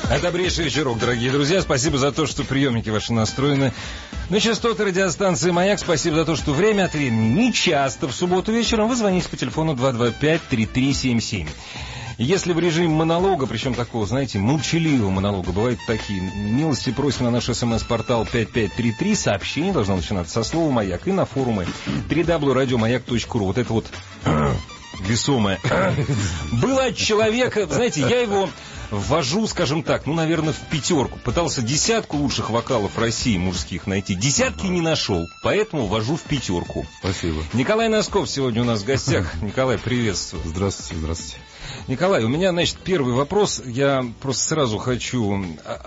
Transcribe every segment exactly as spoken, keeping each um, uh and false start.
А добрейший вечерок, дорогие друзья. Спасибо за то, что приемники ваши настроены на частоты радиостанции «Маяк». Спасибо за то, что время от времени, не часто в субботу вечером, вы звоните по телефону два два пять три три семь семь. Если в режиме монолога, причем такого, знаете, молчаливого монолога, бывают такие, милости просим на наш смс-портал пять пять три три, сообщение должно начинаться со слова «Маяк» и на форуме дабл ю дабл ю дабл ю точка радио маяк точка ру. Вот это вот весомое. Было от человека, знаете, я его ввожу, скажем так, ну, наверное, в пятерку. Пытался десятку лучших вокалов России мужских найти. Десятки не нашел, поэтому ввожу в пятерку. Спасибо. Николай Носков сегодня у нас в гостях. Николай, приветствую. Здравствуйте, здравствуйте. Николай, у меня, значит, первый вопрос. Я просто сразу хочу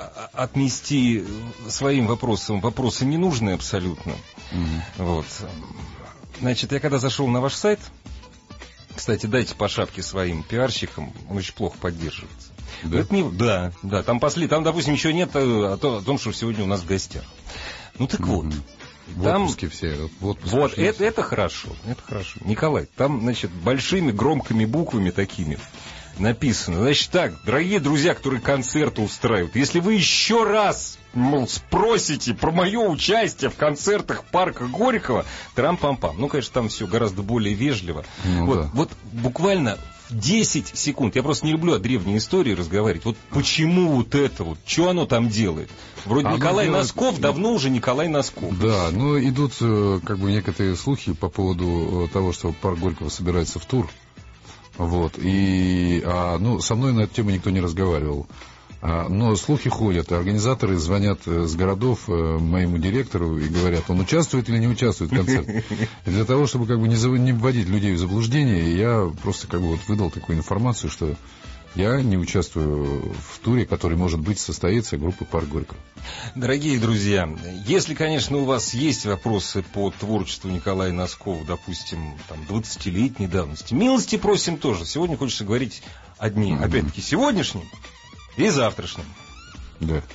отнести своим вопросам вопросы ненужные абсолютно. Угу. Вот. Значит, я когда зашел на ваш сайт, кстати, дайте по шапке своим пиарщикам, он очень плохо поддерживается. Да? Это не... да, да, там, после... там, допустим, ничего нет о, о том, что сегодня у нас в гостях. Ну так вот. Mm-hmm. В там... отпуске все. В отпуске вот, это, это хорошо, это хорошо. Николай, там, значит, большими громкими буквами такими написано. Значит так, дорогие друзья, которые концерты устраивают, если вы еще раз, мол, спросите про мое участие в концертах парка Горького, трам-пам-пам. Ну, конечно, там все гораздо более вежливо. Ну, вот, да. Вот буквально в десять секунд. Я просто не люблю о древней истории разговаривать. Вот почему вот это вот, что оно там делает? Вроде а Николай делает... Носков, давно уже Николай Носков. Да, ну идут как бы некоторые слухи по поводу того, что парк Горького собирается в тур. Вот, и, а, ну, со мной на эту тему никто не разговаривал. А, но слухи ходят, организаторы звонят с городов моему директору и говорят, он участвует или не участвует в концерте. И для того, чтобы как бы не, не вводить людей в заблуждение, я просто как бы вот выдал такую информацию, что я не участвую в туре, который, может быть, состоится группы «Парк Горького». Дорогие друзья, если, конечно, у вас есть вопросы по творчеству Николая Носкова, допустим, там, двадцатилетней давности, милости просим тоже. Сегодня хочется говорить одни, mm-hmm. опять-таки, сегодняшним и завтрашним. Да.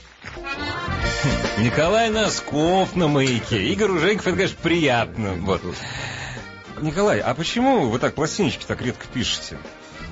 Николай Носков на «Маяке». Игорь Ужеников, это, конечно, приятно. Вот. Николай, а почему вы так пластиночки так редко пишете?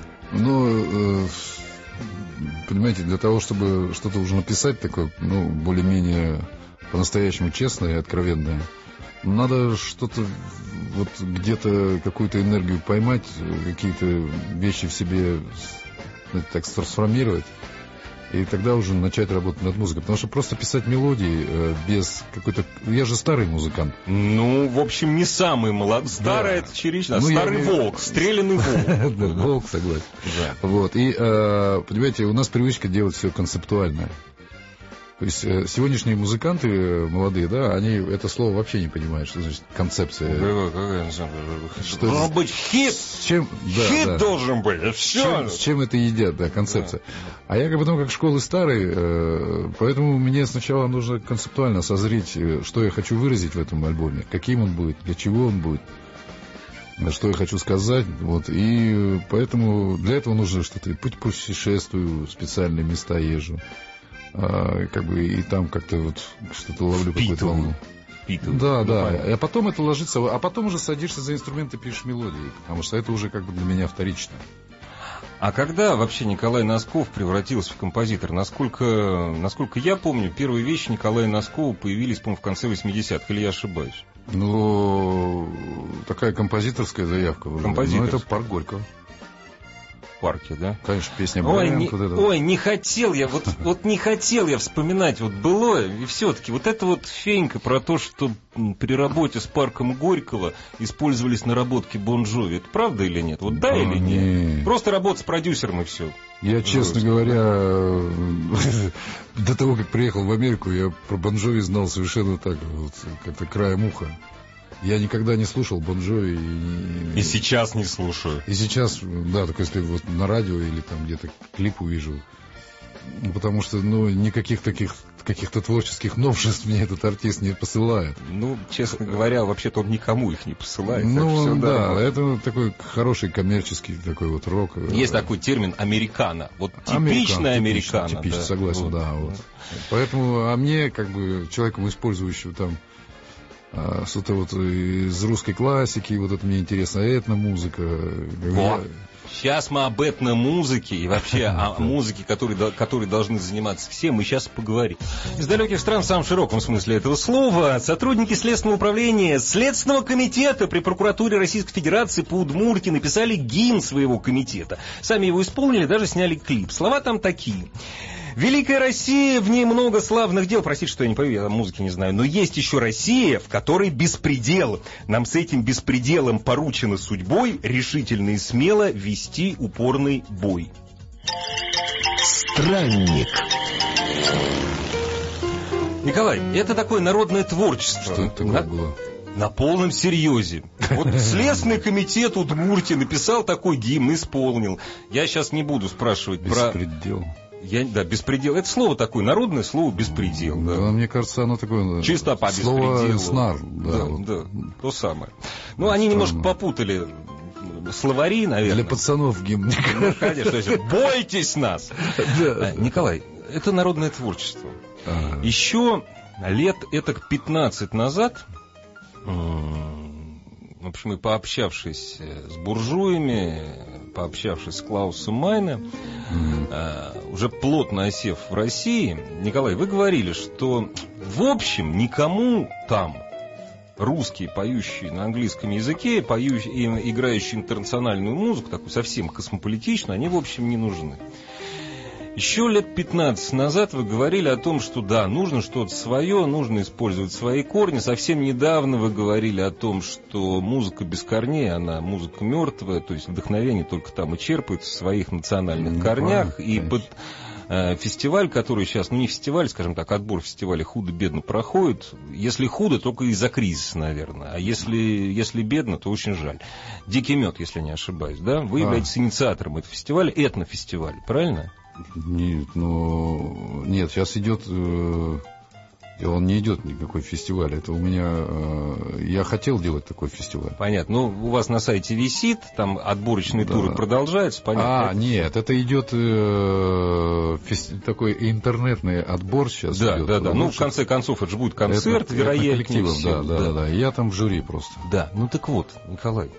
Ну, э, понимаете, для того, чтобы что-то уже написать такое, ну, более-менее по-настоящему честное и откровенное, надо что-то, вот где-то какую-то энергию поймать, какие-то вещи в себе, знаете, так трансформировать. И тогда уже начать работать над музыкой. Потому что просто писать мелодии э, без какой-то... Я же старый музыкант. Ну, в общем, не самый молодой. Старый да. Это чересчур. А ну, старый я... волк, стрелянный волк. Волк, согласен. Вот. И, понимаете, у нас привычка делать все концептуальное. То есть сегодняшние музыканты молодые, да, они это слово вообще не понимают, что значит концепция. Что должен быть хит. С чем, да, хит да. должен быть. Все. С чем, с чем это едят, да, концепция. Да. А я как потом как школы старые, поэтому мне сначала нужно концептуально созреть, что я хочу выразить в этом альбоме, каким он будет, для чего он будет, что я хочу сказать. Вот. И поэтому для этого нужно что-то. Путь путешествую, специальные места езжу. А, как бы и там как-то вот что-то ловлю какую-то волну. Да, да. А потом это ложится, а потом уже садишься за инструменты, пишешь мелодии, потому что это уже как бы для меня вторично. А когда вообще Николай Носков превратился в композитора? Насколько, насколько я помню, первые вещи Николая Носкова появились, по-моему, в конце восьмидесятых, или я ошибаюсь? Ну, такая композиторская заявка. Ну, это «Парк Горького». Парке, да? Конечно, песня ой, Брайан, не, вот это ой, не хотел я, вот, вот не хотел я вспоминать вот былое, и все-таки вот это вот фенька про то, что при работе с парком Горького использовались наработки Бон Джови, это правда или нет? Вот да, да или нет? нет? Просто работа с продюсером и все. Я, честно говоря, до того, как приехал в Америку, я про Бон Джови знал совершенно так, вот, как-то краем уха. Я никогда не слушал Бон Джови. И... и сейчас не слушаю. И сейчас, да, только если вот на радио или там где-то клип увижу. Потому что, ну, никаких таких каких-то творческих новшеств мне этот артист не посылает. Ну, честно говоря, вообще-то он никому их не посылает. Ну, все, да, да, это такой хороший коммерческий такой вот рок. Есть такой термин «американо». Вот типичный американо. Типично, типично, да. согласен, вот, да. Вот. Да. Поэтому, а мне, как бы, человеком, использующим там А, что-то вот из русской классики, вот это мне интересно, этномузыка. О, сейчас мы об этномузыке и вообще о музыке, которой, которой должны заниматься все, мы сейчас поговорим. Из далеких стран в самом широком смысле этого слова сотрудники Следственного управления Следственного комитета при прокуратуре Российской Федерации по Удмуртии написали гимн своего комитета. Сами его исполнили, даже сняли клип. Слова там такие. Великая Россия, в ней много славных дел. Простите, что я не пою, я музыки не знаю. Но есть еще Россия, в которой беспредел. Нам с этим беспределом поручено судьбой решительно и смело вести упорный бой. Странник. Николай, это такое народное творчество. Что это такое на, было? На полном серьезе. Вот Следственный комитет Удмуртии написал такой гимн, исполнил. Я сейчас не буду спрашивать про... Беспредел. Я, да, беспредел. Это слово такое, народное слово беспредел. Да. Да, мне кажется, оно такое... Чисто по слово беспределу. снар. Да, Да, вот. да, то самое. Ну, Да, они странно. немножко попутали словари, наверное. Для пацанов гимн. Ну, конечно, то есть, бойтесь нас. А, Николай, это народное творчество. Ага. Еще лет этак пятнадцать назад, в общем, и пообщавшись с буржуями, пообщавшись с Клаусом Майне, mm. уже плотно осев в России, Николай, вы говорили, что в общем никому там русские, поющие на английском языке, поющие, играющие интернациональную музыку, такую совсем космополитичную, они в общем не нужны. Еще лет пятнадцать назад вы говорили о том, что да, нужно что-то свое, нужно использовать свои корни. Совсем недавно вы говорили о том, что музыка без корней, она музыка мертвая, то есть вдохновение только там и черпается в своих национальных ну, корнях. И под э, фестиваль, который сейчас, ну не фестиваль, скажем так, отбор фестиваля худо-бедно проходит. Если худо, только из-за кризиса, наверное. А если, если бедно, то очень жаль. Дикий мед, если не ошибаюсь, да? Вы а. являетесь инициатором этого фестиваля, этнофестиваль, правильно? Нет, ну нет, сейчас идет, э, он не идет никакой фестиваль. Это у меня, э, я хотел делать такой фестиваль. Понятно. Ну, у вас на сайте висит, там отборочные да. туры продолжаются, понятно. А, нет, это идет э, фести... такой интернетный отбор сейчас. Да, идет. да, да. Ну, в конце концов, это же будет концерт, это, вероятнее. Это да, да, да, да. И я там в жюри просто. Да, ну так вот, Николай.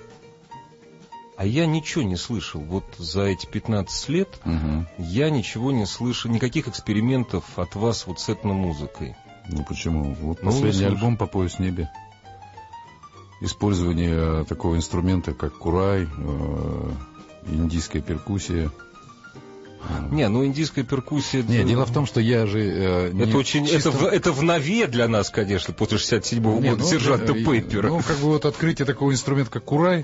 А я ничего не слышал. Вот за эти пятнадцать лет угу. я ничего не слышал, никаких экспериментов от вас вот с этномузыкой. Ну почему? Вот ну, последний альбом «По пояс в небе». Использование такого инструмента, как курай, э, индийская перкуссия. Не, ну индийская перкуссия... Не, дело в том, что я же... Э, не это очень... чисто... Это, в, это в нове для нас, конечно, после шестьдесят седьмого года, ну, сержанта э, Пеппера. Ну, как бы вот открытие такого инструмента, как курай,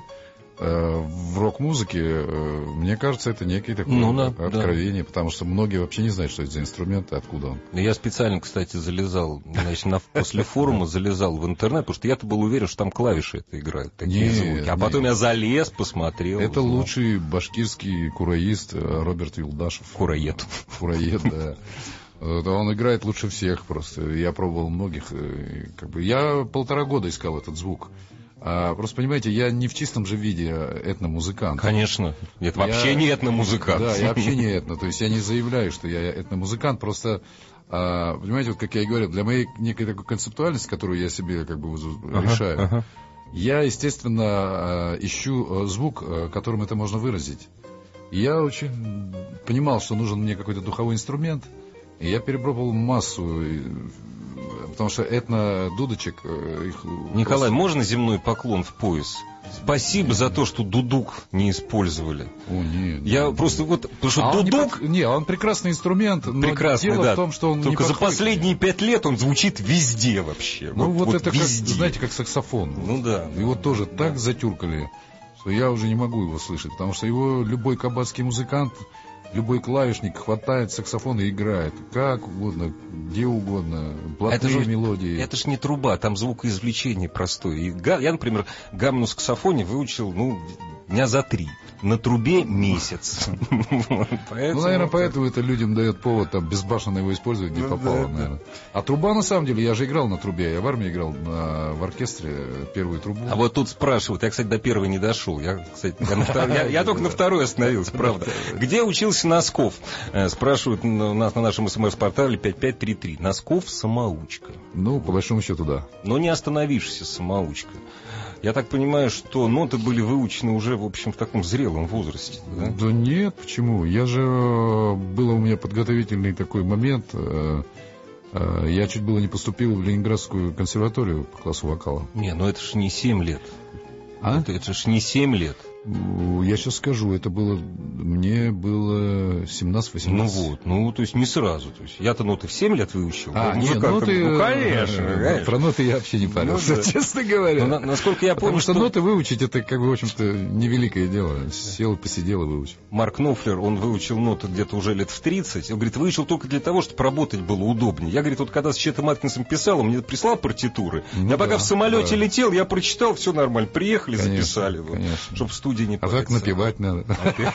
в рок-музыке, мне кажется, это некое такое ну, да, откровение, да. Потому что многие вообще не знают, что это за инструмент и откуда он. Я специально, кстати, залезал, значит, на, после форума залезал в интернет, потому что я-то был уверен, что там клавиши это играют, такие нет, звуки. А потом нет. я залез, посмотрел. Это узнал. Лучший башкирский кураист Роберт Юлдашев. Кураед. Кураед, да. Он играет лучше всех просто. Я пробовал многих. Как бы, я полтора года искал этот звук. А, просто, понимаете, я не в чистом же виде этномузыкант. Конечно. Это вообще я, не этномузыкант. Да, я вообще не этно. То есть я не заявляю, что я этномузыкант. Просто, а, понимаете, вот как я и говорил, для моей некой такой концептуальности, которую я себе как бы ага, решаю, ага. я, естественно, ищу звук, которым это можно выразить. И я очень понимал, что нужен мне какой-то духовой инструмент. И я перепробовал массу... Потому что этно-дудочек... Их Николай, просто... можно земной поклон в пояс? Спасибо нет, за нет. то, что дудук не использовали. О, нет, Я нет. просто вот... Потому что а дудук... Он не, не, он прекрасный инструмент, но прекрасный, дело да. в том, что он Только не за последние пять лет он звучит везде вообще. Ну вот, вот это, везде. Как, знаете, как саксофон. Ну да. Его да, тоже да. так затюркали, что я уже не могу его слышать. Потому что его любой кабацкий музыкант... Любой клавишник хватает саксофон и играет. Как угодно, где угодно. Блатные это мелодии. Это ж не труба, там звукоизвлечение простое. И га, я, например, гамму на саксофоне выучил, ну, дня за три. На трубе месяц. Ну, наверное, поэтому это людям дает повод там безбашенно его использовать, где попало, наверное. А труба, на самом деле, я же играл на трубе. Я в армии играл в оркестре первую трубу. А вот тут спрашивают. Я, кстати, до первой не дошел. Я, кстати, я только на второй остановился, правда. Где учился Носков? Спрашивают у нас на нашем смс-портале пять пять три три. Носков самоучка. Ну, по большому счету, да. Но не остановившийся самоучка. Я так понимаю, что ноты были выучены уже, в общем, в таком зрелом возрасте, да? Да нет, почему? Я же... Был у меня подготовительный такой момент. Я чуть было не поступил в Ленинградскую консерваторию по классу вокала. Не, ну это ж не семь лет. А? Это, это ж не семь лет. Я сейчас скажу, это было... Мне было семнадцать-восемнадцать. Ну вот, ну то есть не сразу. То есть я-то ноты в семь лет выучил. А, нет, ноты... Ну, конечно, э, конечно. Про ноты я вообще не парился, ну, да. Честно говоря. Но, насколько я помню, Потому что, что ноты выучить, это, как бы, в общем-то, невеликое дело. Сел, посидел и выучил. Марк Нофлер, он выучил ноты где-то уже лет в тридцать. Он говорит, выучил только для того, чтобы работать было удобнее. Я, говорит, вот когда с Четом Аткинсом писал, он мне прислал партитуры. Ну, я да, пока в самолете да. летел, я прочитал, все нормально. Приехали, конечно, записали. Вот, чтобы в студии не париться. А так напевать надо.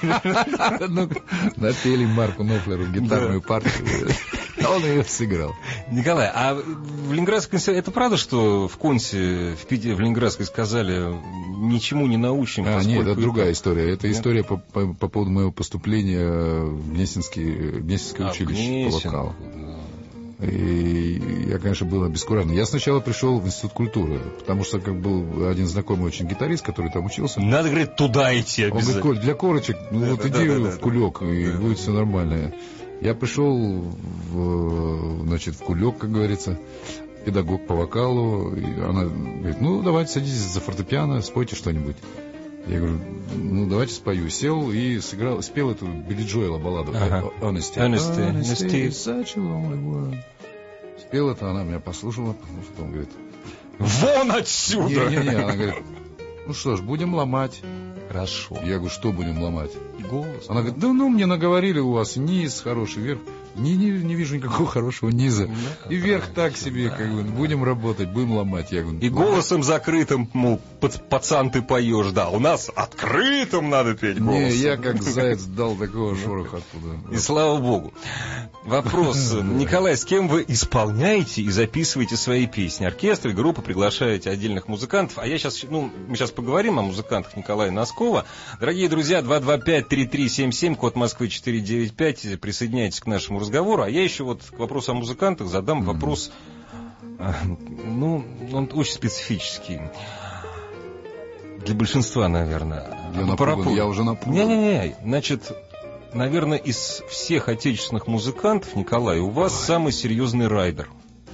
Напели Марку Нофлеру гитарную партию. Он ее сыграл. Николай, а в Ленинградской консерватории, это правда, что в Консе, в, Пите, в Ленинградской сказали, ничему не научим? А, нет, это другая история. Это история по, по, по поводу моего поступления в Гнесинский, Гнесинское а, училище Гнесин, по вокалу. И я, конечно, был обескуражен. Я сначала пришел в Институт культуры, потому что как был один знакомый очень гитарист, который там учился. Надо, говорит, туда идти обязательно. Он говорит, Коль, для корочек, ну да, вот да, иди да, в да, кулек, да, и да, будет да. все нормально. Я пришел в, значит, в кулек, как говорится, педагог по вокалу, и она говорит, ну, давайте садитесь за фортепиано, спойте что-нибудь. Я говорю, ну, давайте спою. Сел и сыграл, спел эту Билли Джоэла балладу. Ага. Honesty. Honesty. Honesty. Such a lonely world. Спел это, она меня послушала, потом говорит... Вон отсюда! Не-не-не, она говорит, ну что ж, будем ломать. Хорошо. Я говорю, что будем ломать? И голос. Она говорит, да ну, мне наговорили у вас низ хороший, верх. Не, не, не вижу никакого хорошего низа. Да, и вверх так себе, да, как бы, будем работать, будем ломать. Я говорю, и голосом закрытым, мол, пацан, ты поешь, да. У нас открытым надо петь голосом. Не, я как заяц дал такого шороха оттуда. И слава богу. Вопрос, Николай, с кем вы исполняете и записываете свои песни? Оркестры, группы, приглашаете отдельных музыкантов. А я сейчас, ну, мы сейчас поговорим о музыкантах Николая Носкова. Дорогие друзья, два два пять три три семь семь, код Москвы четыре девять пять. Присоединяйтесь к нашему разговору. А я еще вот к вопросу о музыкантах задам mm-hmm. вопрос, ну, он очень специфический. Для большинства, наверное. Я, напуган, я уже напуган. Не-не-не, значит, наверное, из всех отечественных музыкантов, Николай, у вас Ой. самый серьезный райдер.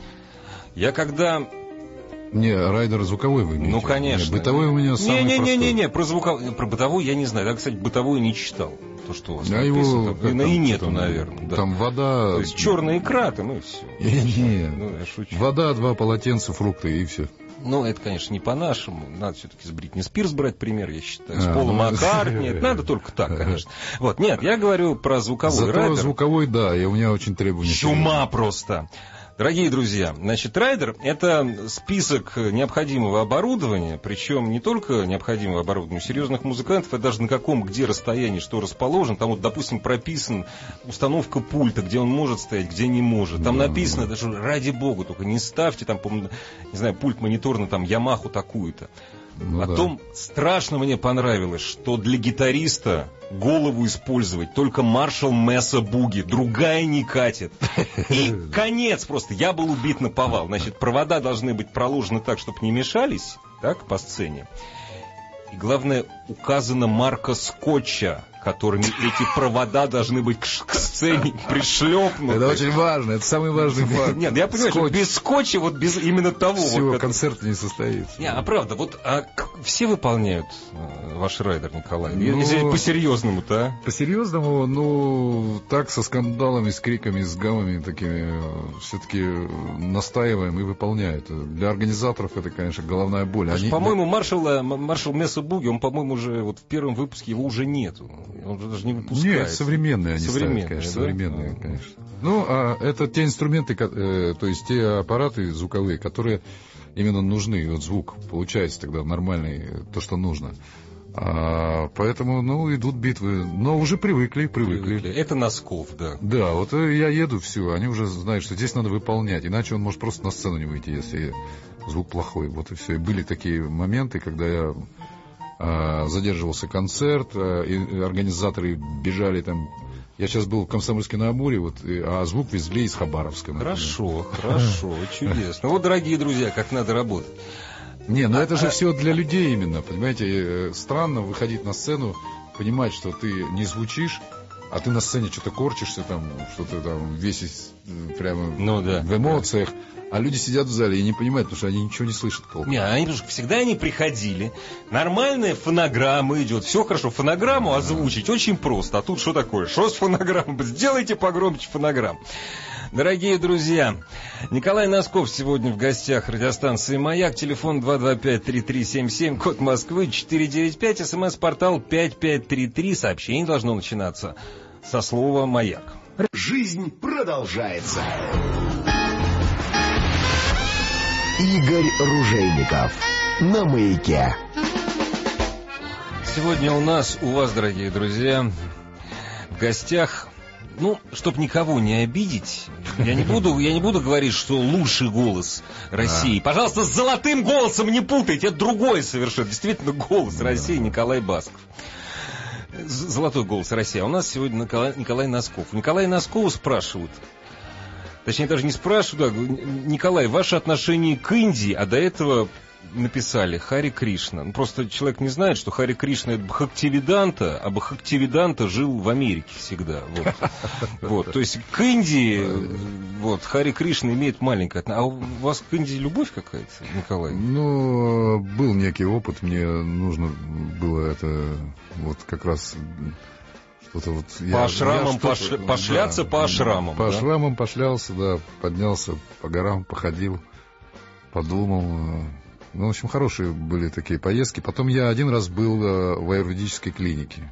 Я когда... Не, райдер звуковой вы имеете? Ну, конечно. Не, бытовой у меня самый не, не, простой. Не-не-не, про, звуковой, про бытовой я не знаю. Я, кстати, бытовой не читал. То, что у вас а его, написано. И, там, и нету, там, наверное. Да. Там вода... То есть черная икра, там и все. Не, ну, я шучу. Вода, два полотенца, фрукты и все. Ну, это, конечно, не по-нашему. Надо все-таки с Бритни Спирс брать пример, я считаю. С а, Полом ну... Маккартни. Это надо только так, конечно. Вот, нет, я говорю про звуковой Зато райдер. звуковой, да, и у меня очень требования. Чума просто. Дорогие друзья, значит, райдер – это список необходимого оборудования, причем не только необходимого оборудования, у серьезных музыкантов, это даже на каком, где расстоянии, что расположен. Там вот, допустим, прописан установка пульта, где он может стоять, где не может. Там да, написано, да. даже ради бога, только не ставьте там, не знаю, пульт монитор на там Ямаху такую-то. Ну, Потом да. страшно мне понравилось, что для гитариста голову использовать только Marshall Mesa Boogie, другая не катит. И конец просто, я был убит наповал. Значит, провода должны быть проложены так, чтобы не мешались, так, по сцене. И главное, указана марка скотча, которыми эти провода должны быть к, к сцене пришлепнуты. Это очень важно, это самый важный факт. Нет, я понимаю, что без скотча, вот без именно того... Всего вот, концерта не состоится. Не, а правда, вот а, к, все выполняют э, ваш райдер, Николай? Ну, если по-серьезному-то, а? По-серьезному, ну, так, со скандалами, с криками, с гамами такими, все-таки настаиваем и выполняют. Для организаторов это, конечно, головная боль. Они... По-моему, Marshall, Marshall Mesa Boogie, он, по-моему, уже вот в первом выпуске его уже нету. Он же даже не выпускается. Нет, современные они современные, ставят, конечно. Да? Современные, а, конечно. Ну, а это те инструменты, э, то есть те аппараты звуковые, которые именно нужны. Вот звук получается тогда нормальный, то, что нужно. А, поэтому, ну, идут битвы. Но уже привыкли, привыкли. привыкли. Это Носков, да. Да, вот я еду, все, они уже знают, что здесь надо выполнять. Иначе он может просто на сцену не выйти, если звук плохой. Вот и все. И были такие моменты, когда я а, задерживался концерт, а, и организаторы бежали там. Я сейчас был в Комсомольске-на-Амуре, вот, а звук везли из Хабаровска. Например. Хорошо, хорошо, чудесно. Вот, дорогие друзья, как надо работать. Не, ну это же все для людей именно, понимаете, странно выходить на сцену, понимать, что ты не звучишь, а ты на сцене что-то корчишься там, что-то там весь прямо ну, да, в эмоциях, да. А люди сидят в зале и не понимают, потому что они ничего не слышат толком. Не, они всегда они приходили, нормальная фонограмма идет, все хорошо, фонограмму озвучить очень просто, а тут что такое, что с фонограммой, сделайте погромче фонограмм. Дорогие друзья, Николай Носков сегодня в гостях радиостанции «Маяк». Телефон два два пять три три семь семь, код Москвы четыре девять пять, смс-портал пять пять три три. Сообщение должно начинаться со слова «Маяк». Жизнь продолжается. Игорь Ружейников на «Маяке». Сегодня у нас, у вас, дорогие друзья, в гостях... Ну, чтобы никого не обидеть, я не буду, я не буду говорить, что лучший голос России. Да. Пожалуйста, с золотым голосом не путайте, это другой совершенно. Действительно, голос России Николай Басков. Золотой голос России. А у нас сегодня Николай, Николай Носков. У Николая Носкова спрашивают, точнее, даже не спрашивают, да, Николай, ваше отношение к Индии, а до этого... написали Хари Кришна. Ну, просто человек не знает, что Хари Кришна это Бхактивиданта, а Бхактивиданта жил в Америке всегда. Вот. Вот. То есть к Индии вот, Хари Кришна имеет маленькое отношение. А у вас к Индии любовь какая-то, Николай? Ну, был некий опыт. Мне нужно было это вот как раз... Что-то вот по я, ашрамам, я пош... пошляться да, по ашрамам. По да? ашрамам пошлялся, да, поднялся по горам, походил, подумал... Ну, в общем, хорошие были такие поездки. Потом я один раз был в аюрведической клинике.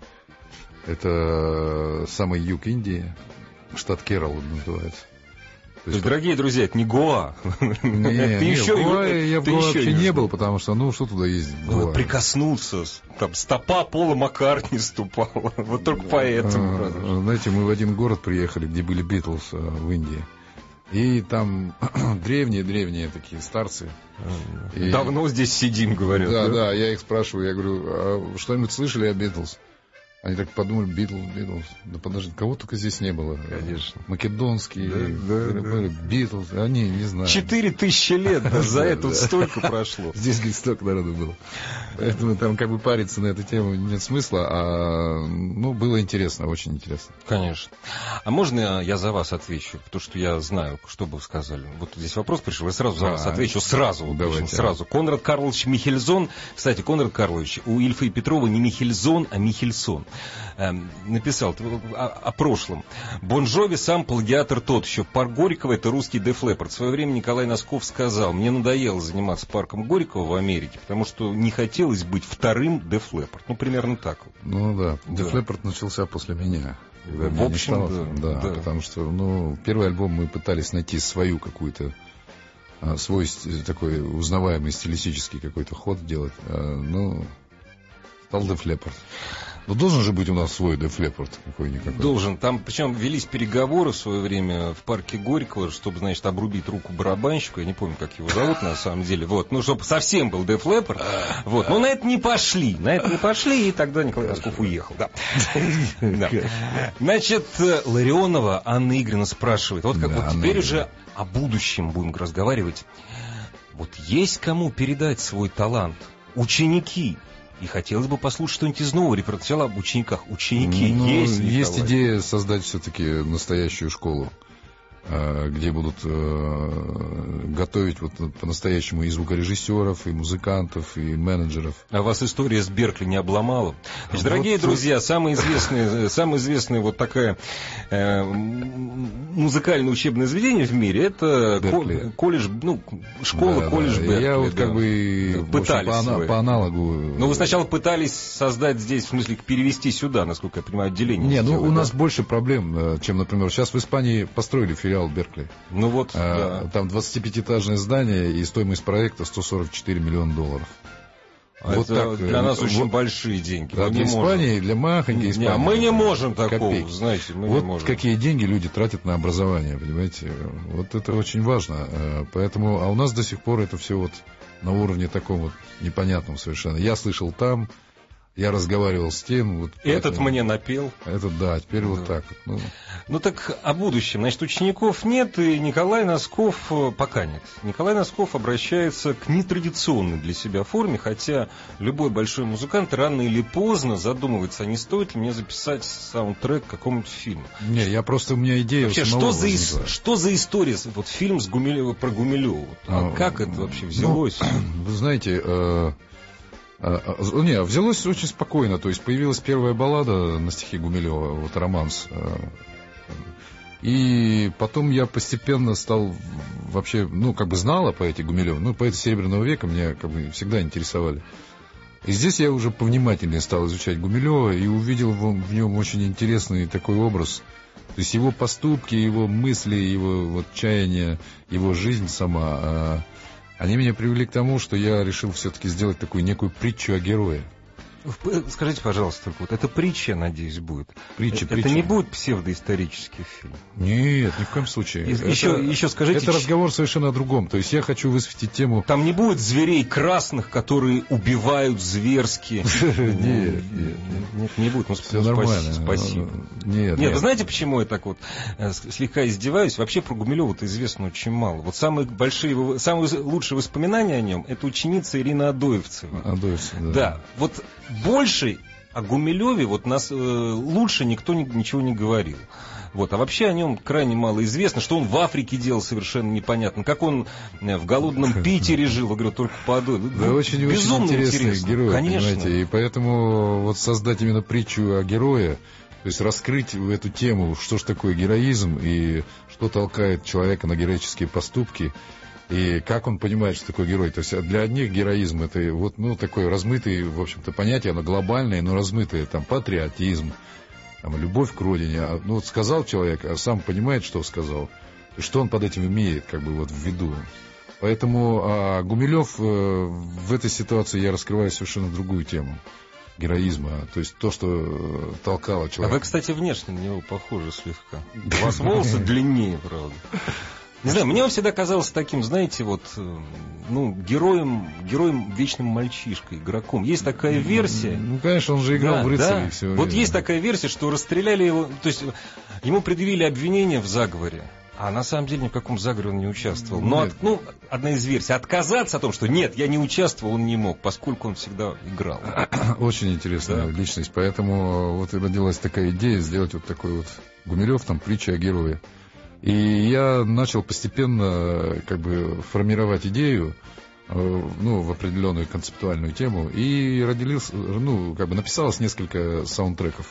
Это самый юг Индии, штат Керала называется. То есть, дорогие друзья, это не Гоа. Не, ты еще, в Гоа я в Гоа вообще не был, потому что, ну, что туда ездить? Ну, прикоснулся, там, стопа Пола Маккартни ступала. Вот только поэтому. Знаете, мы в один город приехали, где были Битлз в Индии. И там древние-древние такие старцы. И... Давно здесь сидим, говорят. Да, да, да, я их спрашиваю, я говорю, а что-нибудь слышали о Битлз? Они так подумали, Битлз, Битлз. Да подожди, кого только здесь не было. Конечно. Македонские, да, да, Битлз, да. Они, не знаю. Четыре тысячи лет, да, за это столько прошло. Здесь, говорит, столько народу было. Поэтому там как бы париться на эту тему нет смысла, а, ну, было интересно, очень интересно. Конечно. А можно я за вас отвечу? Потому что я знаю, что бы вы сказали. Вот здесь вопрос пришел, я сразу за вас отвечу, сразу. Давайте. Сразу. Конрад Карлович Михельсон. Кстати, Конрад Карлович, у Ильфа и Петрова не Михельсон, а Михельсон. Написал о, о прошлом. Бон Джови сам плагиатор тот еще. Парк Горького — это русский Def Leppard. В свое время Николай Носков сказал, мне надоело заниматься парком Горького в Америке, потому что не хотелось быть вторым Def Leppard. Ну, примерно так. Ну да, Def да. Leppard начался после меня. Когда в общем, стало, да, да, да. Потому что, ну, первый альбом мы пытались найти свою какую-то, свой такой узнаваемый стилистический какой-то ход делать. Ну, стал Def Leppard. Ну, должен же быть у нас свой Def Leppard какой-никакой. Должен. Там, причем, велись переговоры в свое время в парке Горького, чтобы, значит, обрубить руку барабанщику. Я не помню, как его зовут на самом деле. Вот. Ну, чтобы совсем был Def Leppard. Вот. Но на это не пошли. На это не пошли, и тогда Николай Носков уехал. Да. Значит, Ларионова Анна Игоревна спрашивает. Вот как вот теперь уже о будущем будем разговаривать. Вот есть кому передать свой талант? Ученики. И хотелось бы послушать что-нибудь из нового репертуара об учениках. Ученики ну, есть, Николай? Есть идея создать все-таки настоящую школу, где будут готовить вот по-настоящему и звукорежиссеров, и музыкантов, и менеджеров. А вас история с Беркли не обломала? Значит, дорогие вот... друзья, самое известное, самое известное вот такое э, музыкальное учебное заведение в мире — это Беркли. Колледж, ну, школа, да, колледж да. Беркли. Я вот да. как бы пытались общем, по, по аналогу. Ну, вы сначала пытались создать здесь, в смысле, перевести сюда, насколько я понимаю, отделение. Не, ну, у да? нас больше проблем, чем, например, сейчас в Испании построили филиал Беркли. Ну вот, а, да. Там двадцатипятиэтажное здание, и стоимость проекта сто сорок четыре миллиона долларов. Вот это так, для нас вот, очень большие деньги. Да, Мы для не Испании, можем. для махонькой Испании. Не, мы не можем такого, копейки. знаете, мы вот не можем. какие деньги люди тратят на образование, понимаете? Вот это очень важно. Поэтому, а у нас до сих пор это все вот на уровне таком вот непонятном совершенно. Я слышал там, я разговаривал с тем. Вот, Этот поэтому... мне напел. Этот, да, теперь да. вот так. Ну. ну так о будущем. Значит, учеников нет, и Николай Носков пока нет. Николай Носков обращается к нетрадиционной для себя форме, хотя любой большой музыкант рано или поздно задумывается, а не стоит ли мне записать саундтрек к какому-нибудь фильму. Не, я просто, у меня идея вообще, что за, ис... что за история, вот фильм с Гумилев... про Гумилева? А, а как это вообще взялось? Ну, вы знаете... Э... Не, взялось очень спокойно. То есть появилась первая баллада на стихи Гумилева, вот романс. И потом я постепенно стал вообще, ну, как бы знал о поэте Гумилева. Ну, поэты Серебряного века меня как бы всегда интересовали. И здесь я уже повнимательнее стал изучать Гумилева и увидел в нем очень интересный такой образ. То есть его поступки, его мысли, его вот чаяния, его жизнь сама... Они меня привели к тому, что я решил все-таки сделать такую некую притчу о герое. Скажите, пожалуйста, только вот это притча, надеюсь, будет. Притча, это притча. не будет псевдоисторический фильм? Нет, ни в коем случае. И, это, еще, еще скажите... Это разговор совершенно о другом. То есть я хочу высветить тему... Там не будет зверей красных, которые убивают зверски. Нет, нет, не будет. Все нормально. Спасибо. Нет, вы знаете, почему я так вот слегка издеваюсь? Вообще про Гумилева-то известно очень мало. Вот самые большие, самые лучшие воспоминания о нем — это ученица Ирина Адоевцева. Адоевцева, да. Да, вот больше о Гумилеве вот нас э, лучше никто ни, ничего не говорил. Вот. А вообще о нем крайне мало известно, что он в Африке делал совершенно непонятно, как он в голодном Питере жил, я говорю, только по Адоеву. Да, ну, очень, очень интересный интересно. герой, конечно. Понимаете, и поэтому вот создать именно притчу о герое, то есть раскрыть эту тему, что же такое героизм и что толкает человека на героические поступки, и как он понимает, что такое герой. То есть для одних героизм — это вот, ну, такое размытое, в общем-то, понятие, оно глобальное, но размытое, там, патриотизм, там, любовь к родине. А, ну, вот сказал человек, а сам понимает, что сказал, и что он под этим имеет, как бы, вот, в виду. Поэтому а Гумилев, в этой ситуации я раскрываю совершенно другую тему героизма, то есть то, что толкало человека. А вы, кстати, внешне на него похожи слегка. У вас волосы длиннее, правда. Не знаю, мне он всегда казался таким, знаете, вот, ну, героем, героем вечным мальчишкой, игроком. Есть такая версия. Ну, конечно, он же играл да, в рыцарей да. все Вот время. есть такая версия, что расстреляли его, то есть ему предъявили обвинение в заговоре. А на самом деле ни в каком заговоре он не участвовал. Но, от, ну, одна из версий. Отказаться о том, что нет, я не участвовал, он не мог, поскольку он всегда играл. Очень интересная да. личность. Поэтому вот родилась такая идея сделать вот такой вот Гумилев, там, притча о герое. И я начал постепенно как бы формировать идею, ну, в определенную концептуальную тему. И родились, ну, как бы написалось несколько саундтреков.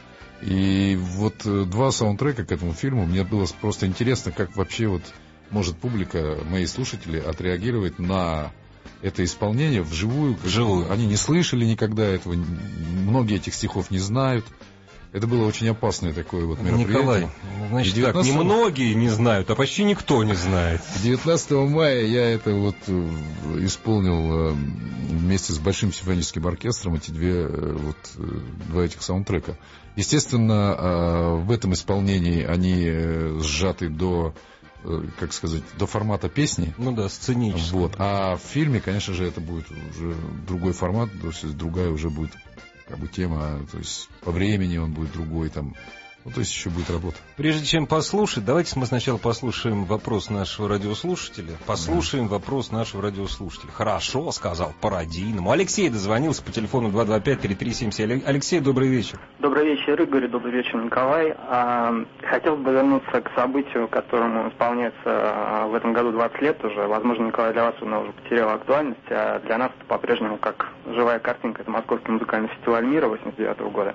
И вот два саундтрека к этому фильму, мне было просто интересно, как вообще вот может публика, мои слушатели, отреагировать на это исполнение вживую. Вживую. Они не слышали никогда этого, многие этих стихов не знают. Это было очень опасное такое вот мероприятие. Николай, значит девятнадцатого... так, не многие не знают, а почти никто не знает. девятнадцатого мая я это вот исполнил вместе с Большим симфоническим оркестром, эти две, вот, два этих саундтрека. Естественно, в этом исполнении они сжаты до, как сказать, до формата песни. Ну да, сценического. Вот. А в фильме, конечно же, это будет уже другой формат, то есть другая уже будет как бы тема, то есть по времени он будет другой там. Ну, то есть еще будет работа. Прежде чем послушать, давайте мы сначала послушаем вопрос нашего радиослушателя. Послушаем да. вопрос нашего радиослушателя. Хорошо, сказал по-родийному. Алексей дозвонился по телефону два два пять три три семь семь. Алексей, добрый вечер. Добрый вечер, Игорь. Добрый вечер, Николай. Хотел бы вернуться к событию, которому исполняется в этом году двадцать лет уже. Возможно, Николай, для вас оно уже потеряло актуальность, а для нас это по-прежнему как живая картинка. Это Московский музыкальный фестиваль мира восемьдесят девятого года.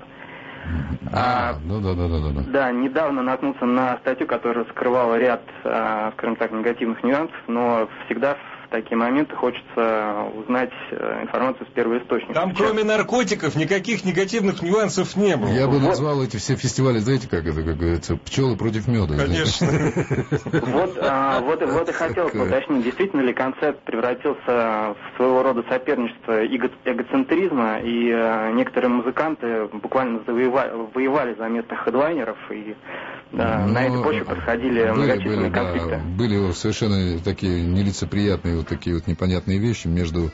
А, ну да, да, да, да, да. Да, недавно наткнулся на статью, которая скрывала ряд, скажем так, негативных нюансов, но всегда в такие моменты хочется узнать информацию с первоисточника. Там Сейчас... кроме наркотиков никаких негативных нюансов не было. Я бы вот. назвал эти все фестивали, знаете, как это, как говорится, пчелы против меда. Конечно. Вот, а, вот, вот и хотел уточнить, действительно ли концерт превратился в своего рода соперничество эго- эгоцентризма, и а, некоторые музыканты буквально завоевали, воевали за местных хедлайнеров, и да, на этой почве происходили были, многочисленные были, конфликты. Да, были совершенно такие нелицеприятные вот такие вот непонятные вещи между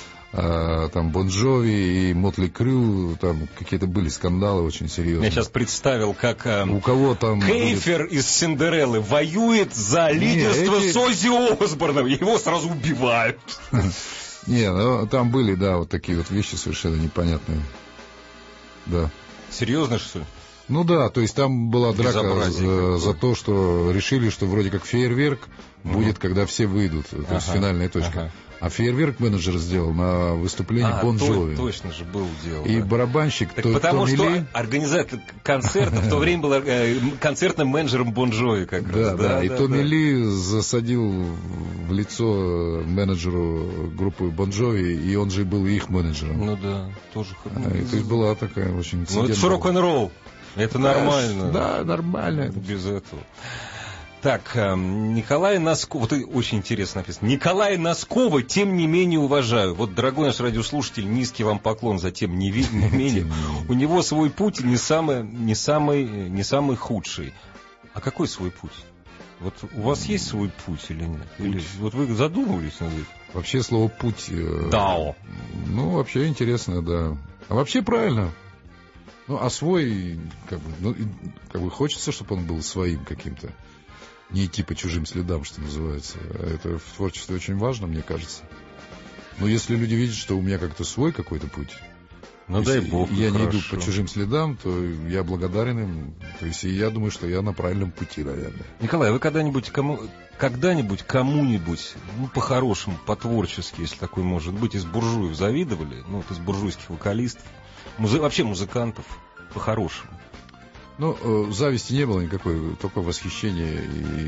а, там Бон Джови и Мотли Крю, там какие-то были скандалы очень серьезные. Я сейчас представил, как а, у кого там Кейфер будет... из Синдереллы воюет за лидерство эти... с Оззи Осборном, его сразу убивают. Не, ну там были, да, вот такие вот вещи совершенно непонятные. Да. Серьезно, что ли? Ну да, то есть там была драка за, за то, что решили, что вроде как фейерверк угу. будет, когда все выйдут, то ага, есть финальная точка. Ага. А фейерверк менеджер сделал на выступлении а, Бон Джови. Точно же был дело. И да. барабанщик так то, потому Томми что Ли... организатор концерта в то время был концертным менеджером Бон Джови как да, раз. Да, да, и да, Томми да. Ли засадил в лицо менеджеру группы Бон Джови, и он же был их менеджером. Ну да, тоже. А, и, то есть была такая очень... Ну это же рок-н-ролл. Это нормально. Да, нормально. Без этого. Так, Николай Носков, вот очень интересно написано. Николая Носкова, тем не менее, уважаю. Вот, дорогой наш радиослушатель, низкий вам поклон за тем не менее. У него свой путь не самый, не самый, не самый худший. А какой свой путь? Вот у вас есть свой путь или нет? Или, вот вы задумывались над этим? Вообще слово «путь». Дао. Ну, вообще интересно, да. А вообще правильно. Ну, а свой, как бы, ну, как бы хочется, чтобы он был своим каким-то. Не идти по чужим следам, что называется. Это в творчестве очень важно, мне кажется. Но если люди видят, что у меня как-то свой какой-то путь, ну, дай бог, я хорошо. не иду по чужим следам, то я благодарен им. То есть, и я думаю, что я на правильном пути, наверное. Николай, вы когда-нибудь кому, когда-нибудь кому-нибудь, ну, по-хорошему, по-творчески, если такое может быть, из буржуев завидовали? Ну, вот из буржуйских вокалистов, музы... вообще музыкантов, по-хорошему. Ну, э, зависти не было никакой, только восхищение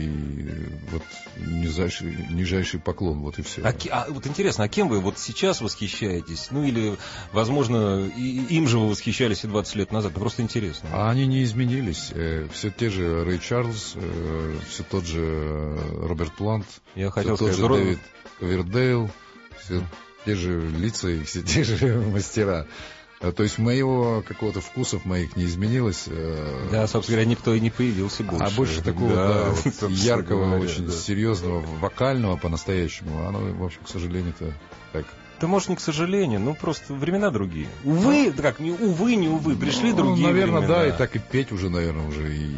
и вот нижайший, нижайший поклон, вот и все. А, а вот интересно, а кем вы вот сейчас восхищаетесь? Ну, или, возможно, и, им же вы восхищались и двадцать лет назад, это просто интересно. А они не изменились. Э, все те же Рэй Чарльз, э, все тот же Роберт Плант, Я все хотел тот сказать, же Роб... Дэвид Ковердейл, все те же лица и все те же мастера. То есть моего какого-то вкусов моих не изменилось. Да, собственно говоря, никто и не появился больше. А больше такого, да, да, вот яркого, говоря, очень да. серьезного, вокального по-настоящему, оно, в общем, к сожалению-то так. Да, может, не к сожалению, ну, просто времена другие. Увы, ну, как, не увы, не увы, пришли ну, другие наверное, времена. да, и так и петь уже, наверное, уже и...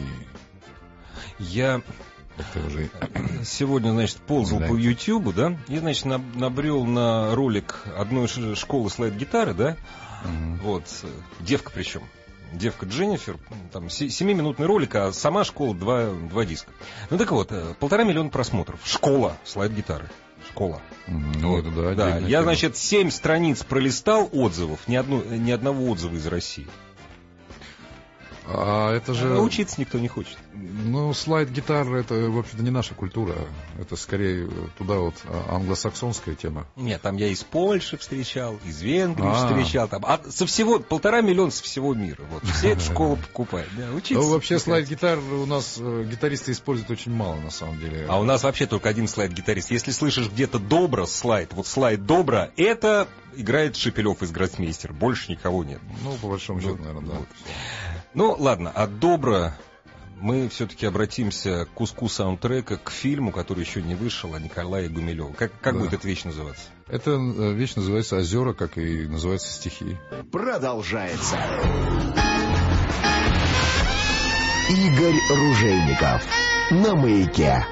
Я... Это уже... Сегодня, значит, ползал да. по Ютьюбу, да, и, значит, набрел на ролик одной школы слайд-гитары, да, mm-hmm. вот, девка причем, девка Дженнифер, там, семиминутный ролик, а сама школа два, два диска. Ну, так вот, полтора миллиона просмотров, школа слайд-гитары, школа. Mm-hmm. Ну, это да, да, я, тема. значит, семь страниц пролистал отзывов, ни, одну, ни одного отзыва из России. А это же... А учиться никто не хочет. Ну, слайд-гитар, это, в общем-то, не наша культура. Это скорее туда вот англосаксонская тема. Нет, там я из Польши встречал, из Венгрии А-а-а. встречал. Там, а со всего, полтора миллиона со всего мира. Вот, все эту школу покупают. Да, учиться. Ну, вообще, слайд-гитар у нас гитаристы используют очень мало, на самом деле. А у нас вообще только один слайд-гитарист. Если слышишь где-то добро слайд, вот слайд добро, это играет Шепелев из Гроссмейстер. Больше никого нет. Ну, по большому счету, ну, наверное, да. Вот. Ну, ладно, от добра мы все-таки обратимся к куску саундтрека, к фильму, который еще не вышел, о Николае Гумилеве. Как, как да. будет эта вещь называться? Эта вещь называется «Озера», как и называется стихи. Продолжается. Игорь Ружейников на «Маяке».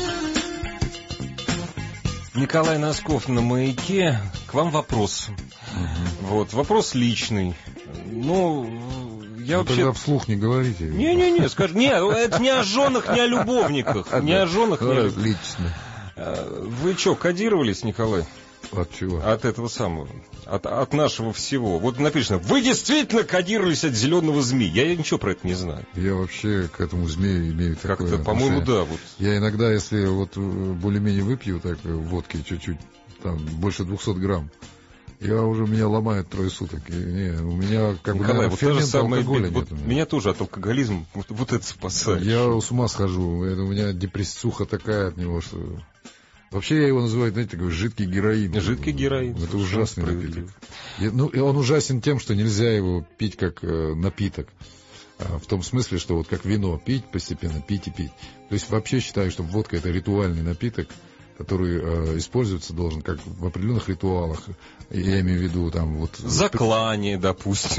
Николай Носков на «Маяке». К вам вопрос. Угу. Вот, вопрос личный. Ну, я Вы вообще... тогда вслух не говорите. Не-не-не, скажи. Нет, это не о женах, не о любовниках. Не о женах, не о любовниках. Лично. Вы что, кодировались, Николай? От чего? От этого самого. От, от нашего всего. Вот написано, вы действительно кодировались от зеленого змеи. Я ничего про это не знаю. Я вообще к этому змею имею такое Как-то, по-моему, да. Вот. Я иногда, если вот более-менее выпью так водки чуть-чуть там больше двухсот грамм. Я уже, меня ломает трое суток. И, не, у меня как Николай, бы вот то же самое, алкоголя вот нет. меня тоже от алкоголизма вот, вот это спасает. Я с ума схожу. Это, у меня депрессуха такая от него, что... Вообще я его называю, знаете, такой жидкий героин. Жидкий героин. Это ужасный напиток. И, ну, и он ужасен тем, что нельзя его пить как э, напиток. А, в том смысле, что вот как вино пить постепенно, пить и пить. То есть вообще считаю, что водка — это ритуальный напиток, который э, использоваться должен как в определенных ритуалах. Я имею в виду там вот... Заклание, допустим.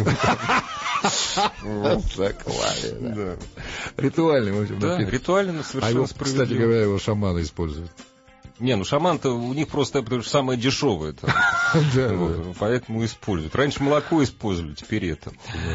Заклание, да. Ритуальный, в общем, напиток. Да, ритуально совершенно справедливо. Кстати говоря, его шаманы используют. Не, ну шаман-то у них просто самое дешевое. Поэтому используют. Раньше молоко использовали, теперь это.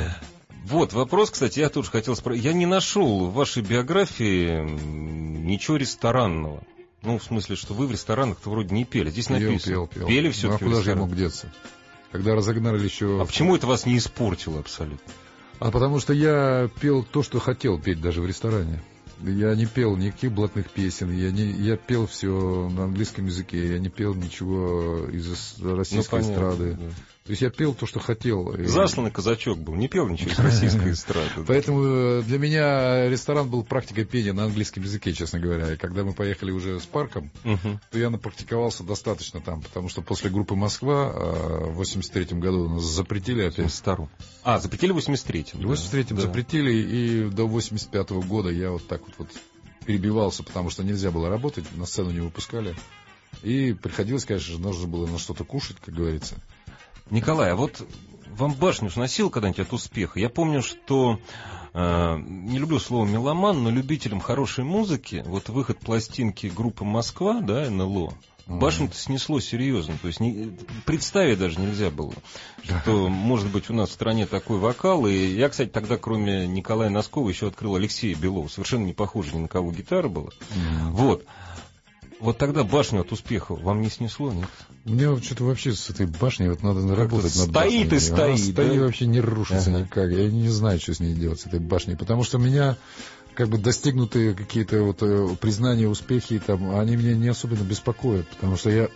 Вот, вопрос, кстати, я тоже хотел спросить. Я не нашел в вашей биографии ничего ресторанного. Ну, в смысле, что вы в ресторанах-то вроде не пели. Здесь написано. Пел, пел, пел. Пели все-таки. Ну, а куда же я мог деться? Когда разогнали еще... А почему это вас не испортило абсолютно? А потому что я пел то, что хотел петь даже в ресторане. Я не пел никаких блатных песен, я, не, я пел все на английском языке, я не пел ничего из российской ну, эстрады. Да. То есть я пел то, что хотел. Засланный казачок был, не пел ничего из российской эстрады. Поэтому для меня ресторан был практикой пения на английском языке, честно говоря. И когда мы поехали уже с Парком, то я напрактиковался достаточно там, потому что после группы «Москва» в восемьдесят третьем году нас запретили опять. восемьдесят втором. А, запретили в восемьдесят третьем. В восемьдесят третьем да. запретили, и до восемьдесят пятого года я вот так вот, вот перебивался, потому что нельзя было работать, на сцену не выпускали. И приходилось, конечно же, нужно было на что-то кушать, как говорится. Николай, а вот вам башню сносил когда-нибудь от успеха? Я помню, что, э, не люблю слово меломан, но любителям хорошей музыки, вот выход пластинки группы «Москва», да, эн эл о, башню-то снесло серьезно. То есть не, представить даже нельзя было, что может быть у нас в стране такой вокал. И я, кстати, тогда, кроме Николая Носкова, еще открыл Алексея Белова. Совершенно не похоже ни на кого гитара была. Mm-hmm. Вот. Вот тогда башню от успеха вам не снесло, нет? Мне что-то вообще с этой башней вот надо работать над башней. Стоит и стоит. Она стоит, да? вообще не рушится ага. никак. Я не знаю, что с ней делать, с этой башней. Потому что у меня как бы достигнутые какие-то вот признания, успехи, там, они меня не особенно беспокоят. Потому что я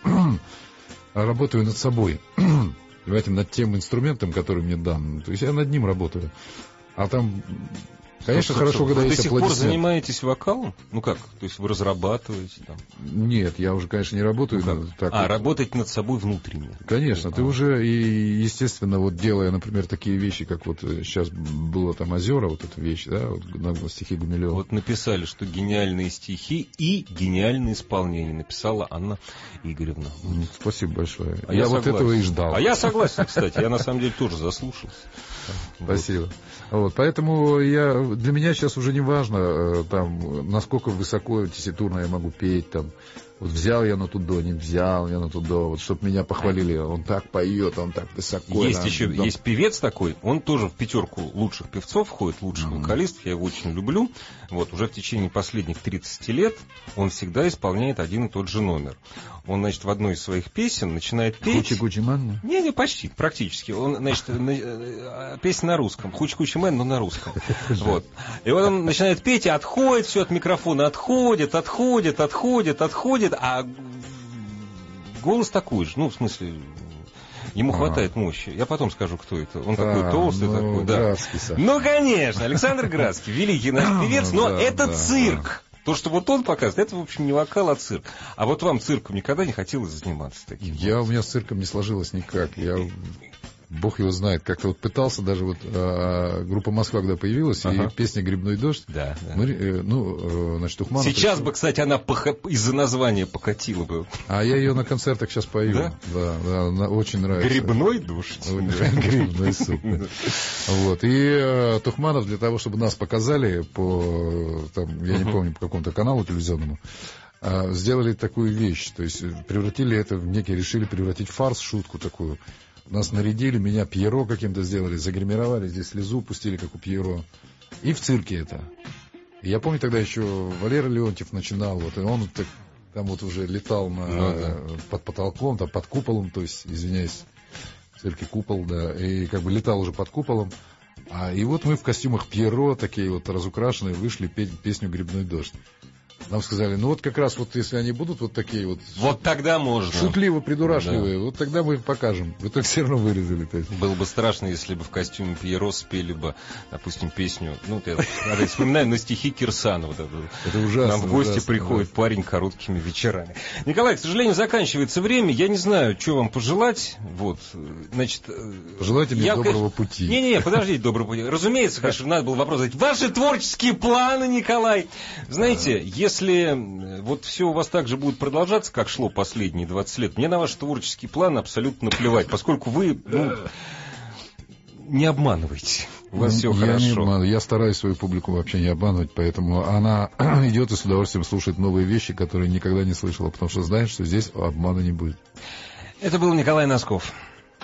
работаю над собой. Понимаете, над тем инструментом, который мне дан. То есть я над ним работаю. А там... Конечно, что, хорошо, что, когда вы есть аплодисменты. Вы до сих пор занимаетесь вокалом? Ну как? То есть вы разрабатываете там? Нет, я уже, конечно, не работаю. Ну, над, так а, вот. работать над собой внутренне? Конечно, а. ты уже, и, естественно, вот делая, например, такие вещи, как вот сейчас было там «Озера», вот эта вещь, да, вот, на стихи Гумилева. Вот написали, что гениальные стихи и гениальное исполнение написала Анна Игоревна. Спасибо большое. А я, я вот согласен. этого и ждал. А я согласен, кстати, я на самом деле тоже заслушался. Спасибо. Вот, поэтому я, для меня сейчас уже не важно, там, насколько высоко тесситурно я могу петь, там, вот взял я на тудо, не взял я на тудо, вот, чтобы меня похвалили, он так поет, он так высоко. Есть там, еще, там... есть певец такой, он тоже в пятерку лучших певцов входит, лучших mm-hmm. вокалистов, я его очень люблю, вот, уже в течение последних тридцати лет он всегда исполняет один и тот же номер. Он, значит, в одной из своих песен начинает петь... Хучи-кучи мэн? Не, не, почти, практически. Он, значит, песня на русском. Хучи-кучи мэн, но на русском. Вот. И вот он начинает петь и отходит все от микрофона, отходит, отходит, отходит, отходит, а голос такой же, ну, в смысле... Ему а. хватает мощи. Я потом скажу, кто это. Он а, такой толстый, ну, такой, да. Ну, конечно, Александр Градский, великий наш певец, но да, это да, цирк. Да. То, что вот он показывает, это, в общем, не вокал, а цирк. А вот вам цирком никогда не хотелось заниматься таким? Я, у меня с цирком не сложилось никак. Я... Бог его знает, как-то вот пытался, даже вот а, группа «Москва», когда появилась, ага. и песня «Грибной дождь». Да, да. Мы, э, ну, э, значит, Тухманов... Сейчас пришел... бы, кстати, она поха... из-за названия покатила бы. А я ее на концертах сейчас пою. Да? Да, да, она очень нравится. «Грибной дождь». Грибной суп. Вот. И Тухманов для того, чтобы нас показали по, там, я не помню, по какому-то каналу телевизионному, сделали такую вещь. То есть превратили это в некий, решили превратить в фарс, шутку такую. Нас нарядили, меня Пьеро каким-то сделали, загримировали, здесь слезу пустили, как у Пьеро. И в цирке это. И я помню, тогда еще Валера Леонтьев начинал, вот, и он так, там вот уже летал на, ну, да. под потолком, там, под куполом, то есть, извиняюсь, в цирке купол, да, и как бы летал уже под куполом. А, и вот мы в костюмах Пьеро, такие вот разукрашенные, вышли петь песню «Грибной дождь». Нам сказали, ну вот как раз вот если они будут вот такие вот... Вот тогда можно. Шутливо-придурашливые, да. Вот тогда мы покажем. В итоге все равно вырезали. То есть. Было бы страшно, если бы в костюме Пьеро спели бы, допустим, песню, ну, я опять вспоминаю, на стихи Кирсанова. Вот это ужасно. Нам в гости ужасно, приходит да. парень короткими вечерами. Николай, к сожалению, заканчивается время. Я не знаю, что вам пожелать. Вот, значит... Пожелайте мне я, доброго конечно... пути. Не-не-не, подождите, доброго пути. Разумеется, конечно, надо было вопрос задать. Ваши творческие планы, Николай. Знаете, если вот все у вас так же будет продолжаться, как шло последние двадцать лет, мне на ваш творческий план абсолютно наплевать, поскольку вы ну, не обманываете. У вас все я хорошо. Не обманываю. Я стараюсь свою публику вообще не обманывать, поэтому она идет и с удовольствием слушает новые вещи, которые никогда не слышала, потому что знает, что здесь обмана не будет. Это был Николай Носков.